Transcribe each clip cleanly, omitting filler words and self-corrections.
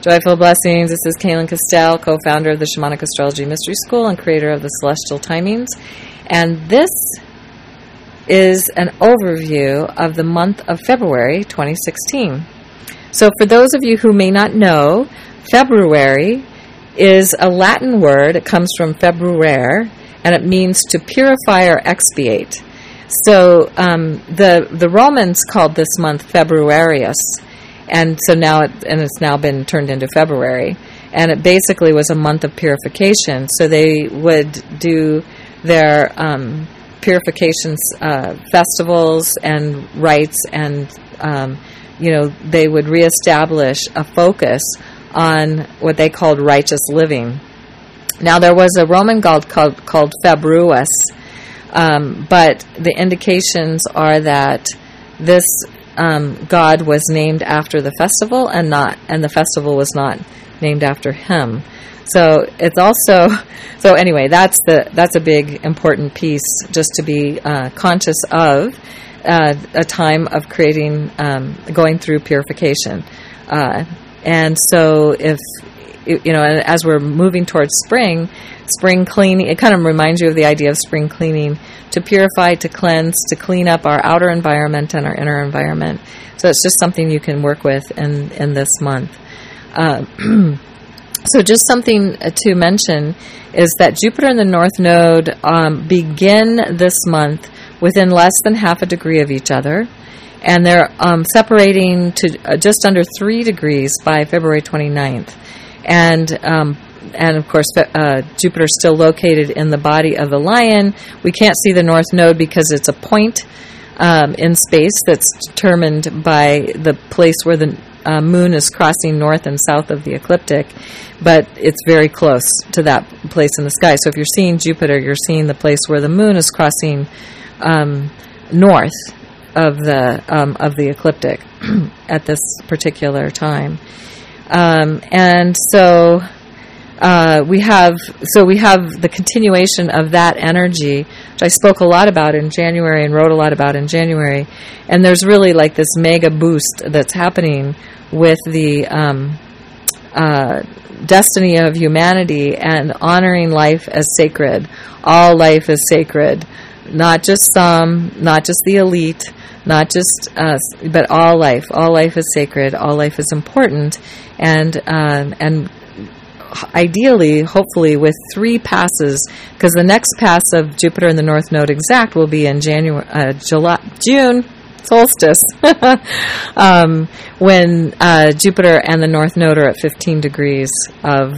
Joyful blessings. This is Kaylin Castell, co-founder of the Shamanic Astrology Mystery School and creator of the Celestial Timings. And this is an overview of the month of February 2016. So for those of you who may not know, February is a Latin word. It comes from februare, and it means to purify or expiate. So the Romans called this month Februarius. And so now it's now been turned into February. And it basically was a month of purification. So they would do their purifications festivals and rites, and they would reestablish a focus on what they called righteous living. Now there was a Roman god called Februus, but the indications are that this God was named after the festival, and the festival was not named after him. So it's also anyway. That's a big important piece, just to be conscious of a time of creating, going through purification, and so if as we're moving towards spring cleaning, it kind of reminds you of the idea of spring cleaning, to purify, to cleanse, to clean up our outer environment and our inner environment. So it's just something you can work with in this month. So just something to mention is that Jupiter and the North Node begin this month within less than half a degree of each other, and they're separating to just under 3 degrees by February 29th. And of course, Jupiter's still located in the body of the Lion. We can't see the North Node because it's a point in space that's determined by the place where the moon is crossing north and south of the ecliptic, but it's very close to that place in the sky. So if you're seeing Jupiter, you're seeing the place where the moon is crossing north of the ecliptic at this particular time. And so we have the continuation of that energy, which I spoke a lot about in January and wrote a lot about in January. And there's really like this mega boost that's happening with the destiny of humanity and honoring life as sacred. All life is sacred, not just some, not just the elite, not just us, but all life. All life is sacred. All life is important, and ideally, hopefully, with 3 passes, because the next pass of Jupiter in the North Node exact will be in June solstice, when Jupiter and the North Node are at 15 degrees of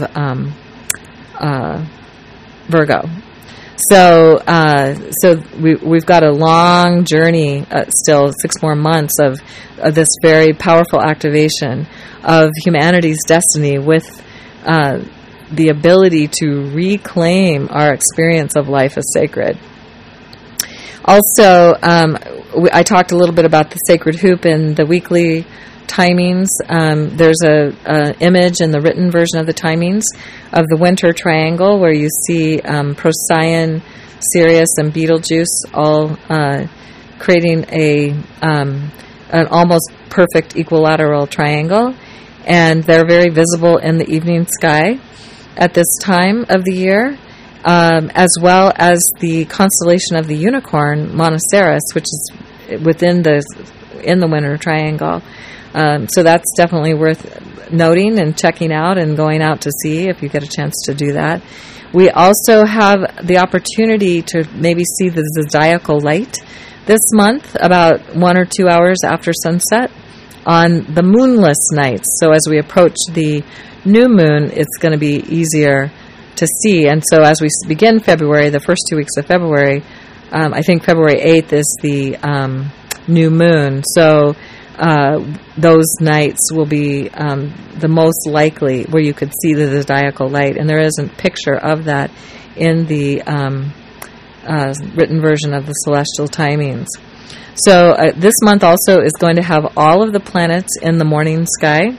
Virgo. So we've got a long journey, still 6 more months of this very powerful activation of humanity's destiny, with the ability to reclaim our experience of life as sacred. Also, I talked a little bit about the sacred hoop in the weekly timings. There's a image in the written version of the timings of the winter triangle, where you see Procyon, Sirius, and Betelgeuse all creating an almost perfect equilateral triangle, and they're very visible in the evening sky at this time of the year, as well as the constellation of the unicorn, Monoceros, which is in the winter triangle. So that's definitely worth noting and checking out and going out to see if you get a chance to do that. We also have the opportunity to maybe see the zodiacal light this month, about 1 or 2 hours after sunset, on the moonless nights. So as we approach the new moon, it's going to be easier to see. And so as we begin February, the first 2 weeks of February, I think February 8th is the new moon. So those nights will be the most likely where you could see the zodiacal light. And there is a picture of that in the written version of the Celestial Timings. So this month also is going to have all of the planets in the morning sky.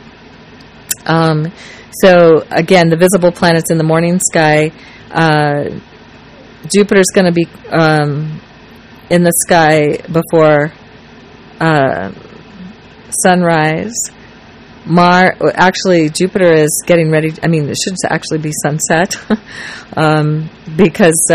So again, the visible planets in the morning sky, Jupiter's going to be in the sky before sunrise. Actually, Jupiter is getting ready. It should actually be sunset, because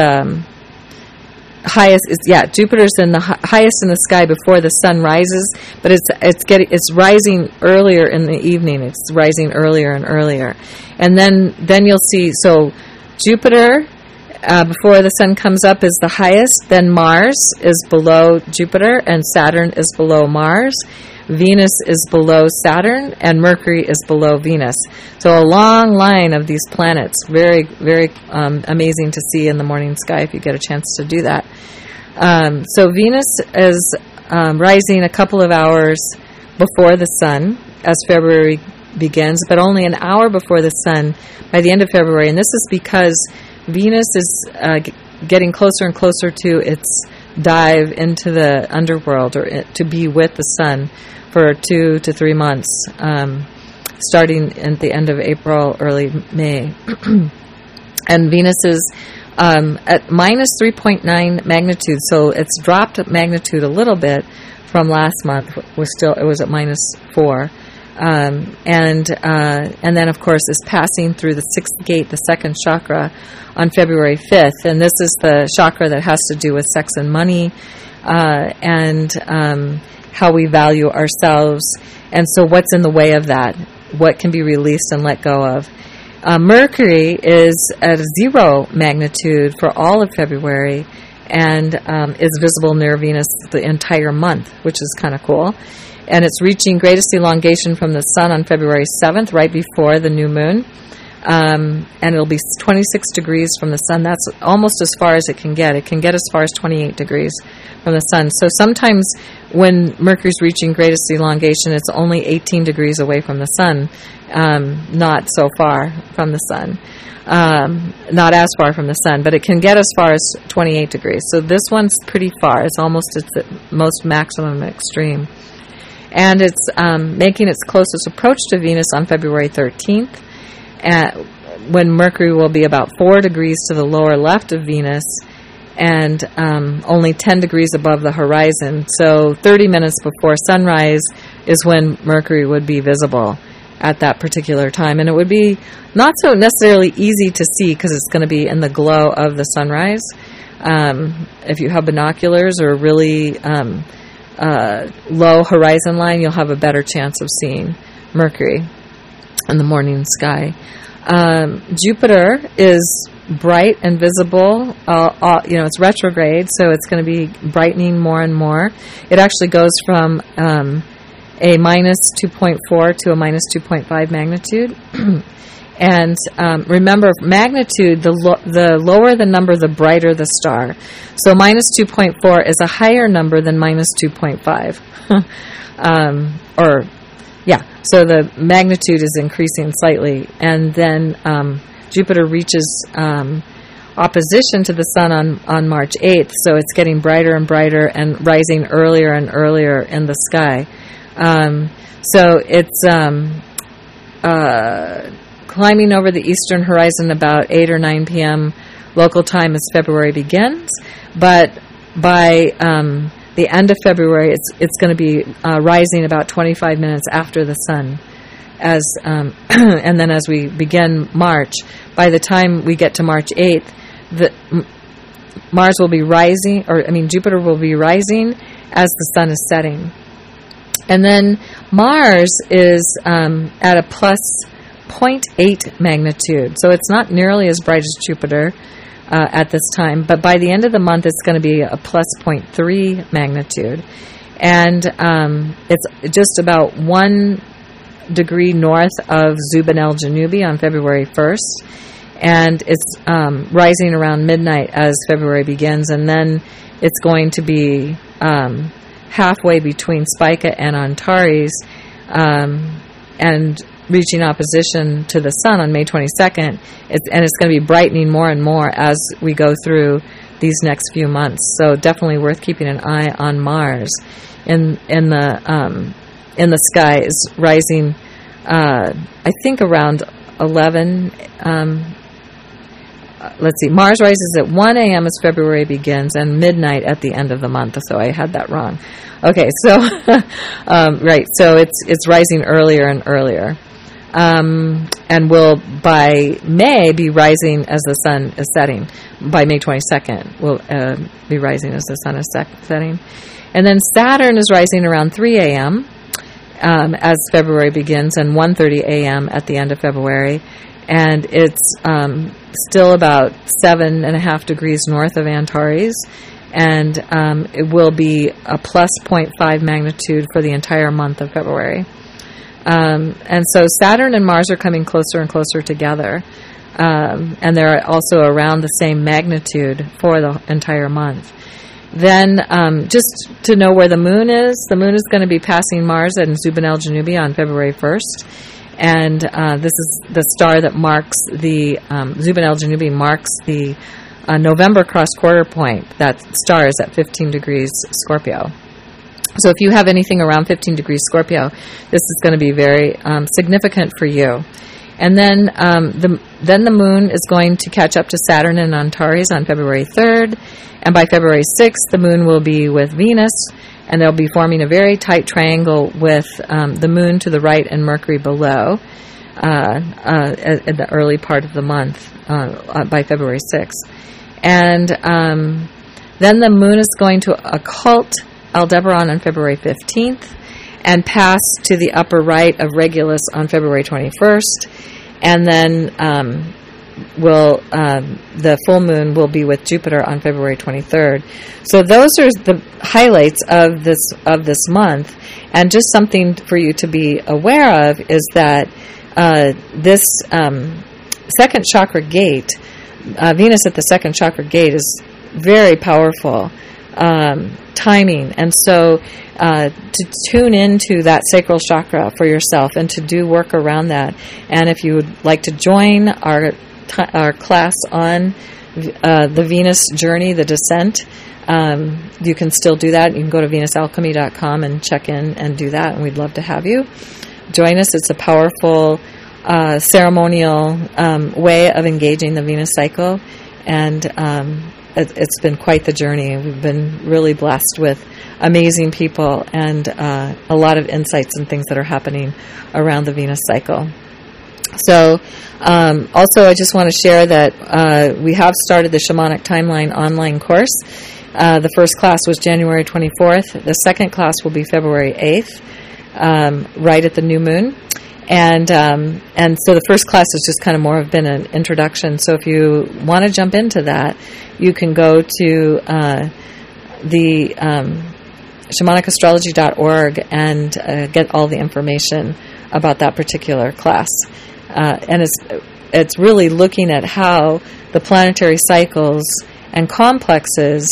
Jupiter's in the highest in the sky before the sun rises, but it's rising earlier in the evening. It's rising earlier and earlier, and then you'll see. So Jupiter, before the sun comes up, is the highest. Then Mars is below Jupiter, and Saturn is below Mars. Venus is below Saturn, and Mercury is below Venus. So a long line of these planets. Very, very amazing to see in the morning sky if you get a chance to do that. So Venus is rising a couple of hours before the sun as February begins, but only an hour before the sun by the end of February. And this is because Venus is getting closer and closer to its dive into the underworld, or to be with the sun for 2 to 3 months, starting at the end of April, early May. And Venus is at minus 3.9 magnitude, so it's dropped magnitude a little bit from last month. It was at minus 4. And then, of course, is passing through the sixth gate, the second chakra, on February 5th. And this is the chakra that has to do with sex and money, and how we value ourselves. And so what's in the way of that? What can be released and let go of? Mercury is at 0 magnitude for all of February, and is visible near Venus the entire month, which is kind of cool. And it's reaching greatest elongation from the sun on February 7th, right before the new moon. And it'll be 26 degrees from the sun. That's almost as far as it can get. It can get as far as 28 degrees from the sun. So sometimes when Mercury's reaching greatest elongation, it's only 18 degrees away from the sun, not so far from the sun. Not as far from the sun, but it can get as far as 28 degrees. So this one's pretty far. It's almost its most maximum extreme. And it's making its closest approach to Venus on February 13th, when Mercury will be about 4 degrees to the lower left of Venus, and only 10 degrees above the horizon. So 30 minutes before sunrise is when Mercury would be visible at that particular time. And it would be not so necessarily easy to see because it's going to be in the glow of the sunrise. If you have binoculars or really low horizon line, you'll have a better chance of seeing Mercury in the morning sky. Jupiter is bright and visible. It's retrograde, so it's going to be brightening more and more. It actually goes from a minus 2.4 to a minus 2.5 magnitude. And remember, magnitude, the lower the number, the brighter the star. So minus 2.4 is a higher number than minus 2.5. So the magnitude is increasing slightly. And then Jupiter reaches opposition to the sun on March 8th, so it's getting brighter and brighter and rising earlier and earlier in the sky. So it's climbing over the eastern horizon about 8 or 9 p.m. local time as February begins, but by the end of February, it's going to be rising about 25 minutes after the sun, and then as we begin March, by the time we get to March 8th, Mars will be rising, Jupiter will be rising as the sun is setting, and then Mars is at a plus 0.8 magnitude, so it's not nearly as bright as Jupiter at this time, but by the end of the month it's going to be a plus 0.3 magnitude, and it's just about 1 degree north of Zubin el-Janubi on February 1st, and it's rising around midnight as February begins, and then it's going to be halfway between Spica and Antares, and reaching opposition to the sun on May 22nd, and it's going to be brightening more and more as we go through these next few months. So definitely worth keeping an eye on Mars in the sky. Is rising, I think around 11 let's see, Mars rises at 1 a.m. as February begins, and midnight at the end of the month. So I had that wrong. Okay, so right, so it's rising earlier and earlier, and will by May be rising as the sun is setting. By May 22nd, will be rising as the sun is setting, and then Saturn is rising around 3 a.m. As February begins, and 1:30 a.m. at the end of February. And it's still about 7.5 degrees north of Antares, and it will be a plus 0.5 magnitude for the entire month of February. And so Saturn and Mars are coming closer and closer together, and they're also around the same magnitude for the entire month. Then, just to know where the moon is going to be passing Mars in Zubin al-Janubi on February 1st. And this is the star that marks the Zubin al-Janubi marks the November cross-quarter point. That star is at 15 degrees Scorpio. So if you have anything around 15 degrees Scorpio, this is going to be very significant for you. And then the moon is going to catch up to Saturn in Antares on February 3rd. And by February 6th, the moon will be with Venus, and they'll be forming a very tight triangle with the moon to the right and Mercury below in the early part of the month by February 6th. And then the moon is going to occult Aldebaran on February 15th and pass to the upper right of Regulus on February 21st. And then the full moon will be with Jupiter on February 23rd. So those are the highlights of this month. And just something for you to be aware of is that this second chakra gate, Venus at the second chakra gate, is very powerful timing. And so to tune into that sacral chakra for yourself and to do work around that. And if you would like to join our class on the Venus journey, the descent, you can still do that. You can go to venusalchemy.com and check in and do that, and we'd love to have you join us. It's a powerful ceremonial way of engaging the Venus cycle, and it's been quite the journey. We've been really blessed with amazing people and a lot of insights and things that are happening around the Venus cycle. So also I just want to share that we have started the Shamanic Timeline online course. The first class was January 24th. The second class will be February 8th, right at the new moon. And so the first class has just kind of more have been an introduction. So if you want to jump into that, you can go to the shamanicastrology.org and get all the information about that particular class. And it's really looking at how the planetary cycles and complexes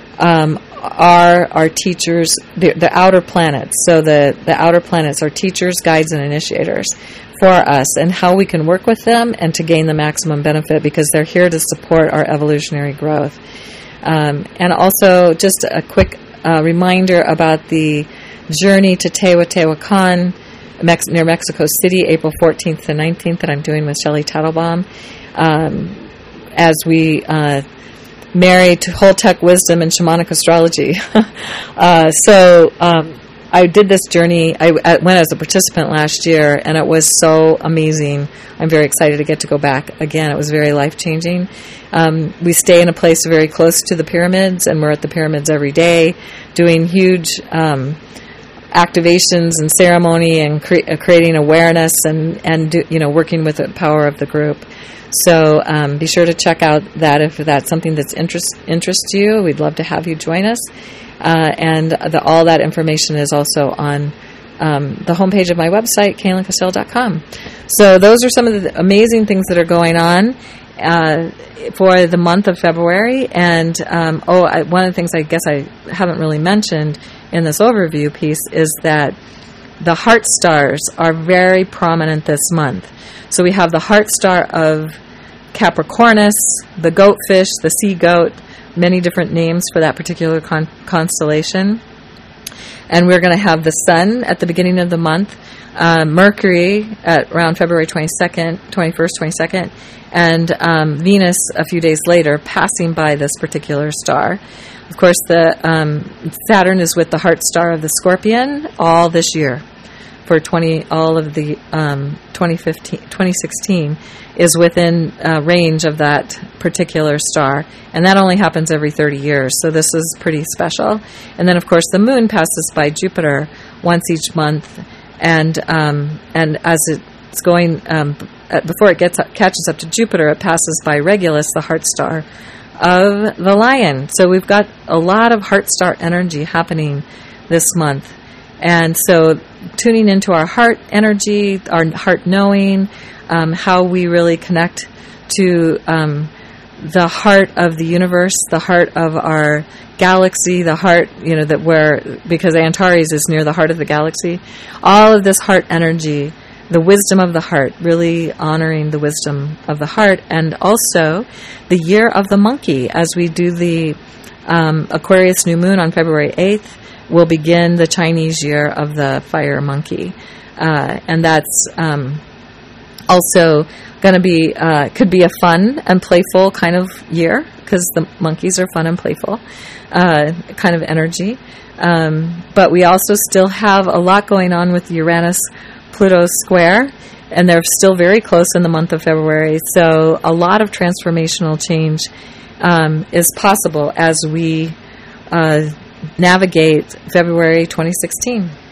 are our teachers, the outer planets. So the outer planets are teachers, guides, and initiators for us, and how we can work with them and to gain the maximum benefit, because they're here to support our evolutionary growth. And also just a quick reminder about the journey to Teotihuacan, near Mexico City, April 14th to 19th, that I'm doing with Shelley Tattlebaum, as we marry to Toltec wisdom and shamanic astrology. So I did this journey. I went as a participant last year, and it was so amazing. I'm very excited to get to go back again. It was very life-changing. We stay in a place very close to the pyramids, and we're at the pyramids every day doing huge activations and ceremony and creating awareness and working with the power of the group. So be sure to check out that if that's something that's interests you. We'd love to have you join us. And all that information is also on the homepage of my website, KaylinCastell.com. So those are some of the amazing things that are going on for the month of February. And one of the things I guess I haven't really mentioned in this overview piece is that the heart stars are very prominent this month. So we have the heart star of Capricornus, the goatfish, the sea goat, many different names for that particular constellation. And we're going to have the sun at the beginning of the month Mercury at around February 21st, 22nd, and Venus a few days later, passing by this particular star. Of course, the Saturn is with the heart star of the Scorpion all this year. For all of the 2016 is within range of that particular star, and that only happens every 30 years. So this is pretty special. And then, of course, the Moon passes by Jupiter once each month, and as it's going before it catches up to Jupiter, it passes by Regulus, the heart star of the Lion. So we've got a lot of heart star energy happening this month. And so tuning into our heart energy, our heart knowing, how we really connect to the heart of the universe, the heart of our galaxy, the heart, because Antares is near the heart of the galaxy. All of this heart energy, the wisdom of the heart, really honoring the wisdom of the heart, and also the year of the monkey as we do the Aquarius new moon on February 8th. Will begin the Chinese year of the fire monkey. And that's also going to be, could be a fun and playful kind of year, because the monkeys are fun and playful kind of energy. But we also still have a lot going on with Uranus-Pluto square, and they're still very close in the month of February. So a lot of transformational change is possible as we navigate February 2016.